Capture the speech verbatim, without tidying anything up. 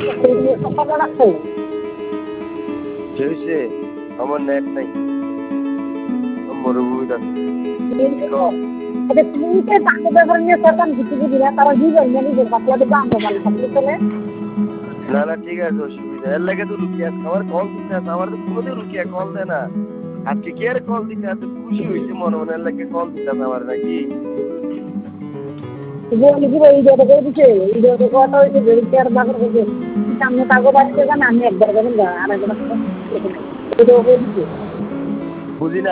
সকালে রাখছে হয়েছে আমার নেট নাই মরুভূমিটা আচ্ছা তুমি তো দাঙ্গা ব্যাপার নিয়ে সরকার কিছু বুঝি না তারা দিবেন না নিজের বাচ্চাদের দাঙ্গা মাল থাকলে চলে না না ঠিক আছে অসুবিধা এর লাগে তো রুকিয়া আমার কল দিতে আছে আমার তো কোনোদিন রুকিয়া কল দেয় না আজকে কি আর কল দিতে আছে খুশি হয়েছে মনে মনে এর লাগে কল দিতে আছে আমার নাকি ভিডিওটা করে দিচ্ছে ভিডিওটা কথা হয়েছে বেরিয়ে বাগর করছে সামনে কাগজ আসছে না আমি একবার যাবেন আর একবার ভিডিও করে দিচ্ছে বুঝি না